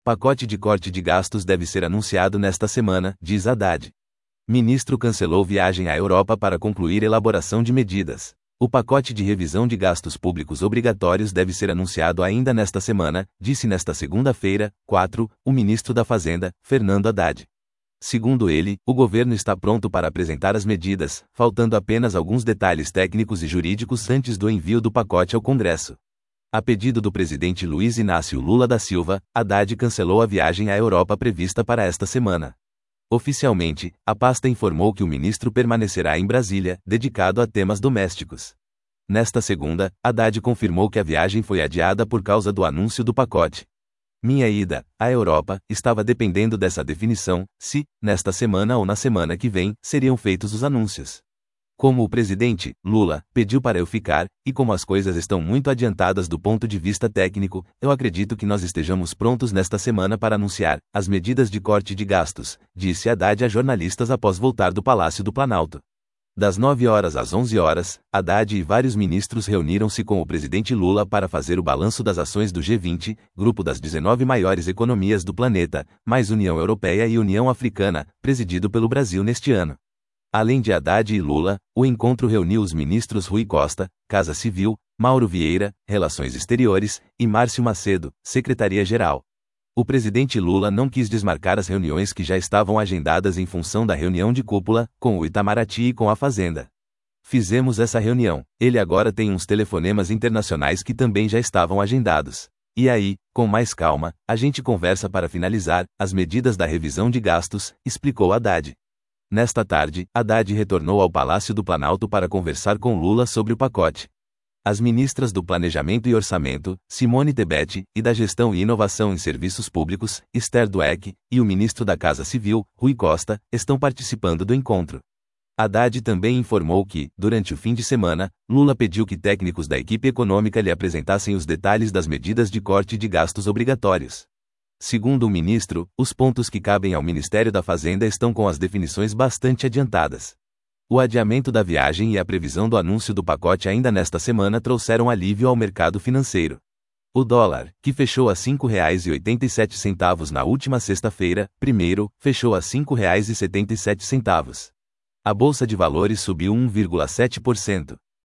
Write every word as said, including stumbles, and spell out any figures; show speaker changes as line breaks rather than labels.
Pacote de corte de gastos deve ser anunciado nesta semana, diz Haddad. Ministro cancelou viagem à Europa para concluir elaboração de medidas. O pacote de revisão de gastos públicos obrigatórios deve ser anunciado ainda nesta semana, disse nesta segunda-feira, quatro, o ministro da Fazenda, Fernando Haddad. Segundo ele, o governo está pronto para apresentar as medidas, faltando apenas alguns detalhes técnicos e jurídicos antes do envio do pacote ao Congresso. A pedido do presidente Luiz Inácio Lula da Silva, Haddad cancelou a viagem à Europa prevista para esta semana. Oficialmente, a pasta informou que o ministro permanecerá em Brasília, dedicado a temas domésticos. Nesta segunda, Haddad confirmou que a viagem foi adiada por causa do anúncio do pacote. Minha ida à Europa estava dependendo dessa definição, se, nesta semana ou na semana que vem, seriam feitos os anúncios. Como o presidente, Lula, pediu para eu ficar, e como as coisas estão muito adiantadas do ponto de vista técnico, eu acredito que nós estejamos prontos nesta semana para anunciar as medidas de corte de gastos, disse Haddad a jornalistas após voltar do Palácio do Planalto. Das nove horas às onze horas, Haddad e vários ministros reuniram-se com o presidente Lula para fazer o balanço das ações do G vinte, grupo das dezenove maiores economias do planeta, mais União Europeia e União Africana, presidido pelo Brasil neste ano. Além de Haddad e Lula, o encontro reuniu os ministros Rui Costa, Casa Civil, Mauro Vieira, Relações Exteriores, e Márcio Macedo, Secretaria-Geral. O presidente Lula não quis desmarcar as reuniões que já estavam agendadas em função da reunião de cúpula, com o Itamaraty e com a Fazenda. Fizemos essa reunião, ele agora tem uns telefonemas internacionais que também já estavam agendados. E aí, com mais calma, a gente conversa para finalizar as medidas da revisão de gastos, explicou Haddad. Nesta tarde, Haddad retornou ao Palácio do Planalto para conversar com Lula sobre o pacote. As ministras do Planejamento e Orçamento, Simone Tebet, e da Gestão e Inovação em Serviços Públicos, Esther Dweck, e o ministro da Casa Civil, Rui Costa, estão participando do encontro. Haddad também informou que, durante o fim de semana, Lula pediu que técnicos da equipe econômica lhe apresentassem os detalhes das medidas de corte de gastos obrigatórios. Segundo o ministro, os pontos que cabem ao Ministério da Fazenda estão com as definições bastante adiantadas. O adiamento da viagem e a previsão do anúncio do pacote ainda nesta semana trouxeram alívio ao mercado financeiro. O dólar, que fechou a cinco reais e oitenta e sete centavos na última sexta-feira, primeiro, fechou a cinco reais e setenta e sete centavos. A Bolsa de Valores subiu um vírgula sete por cento.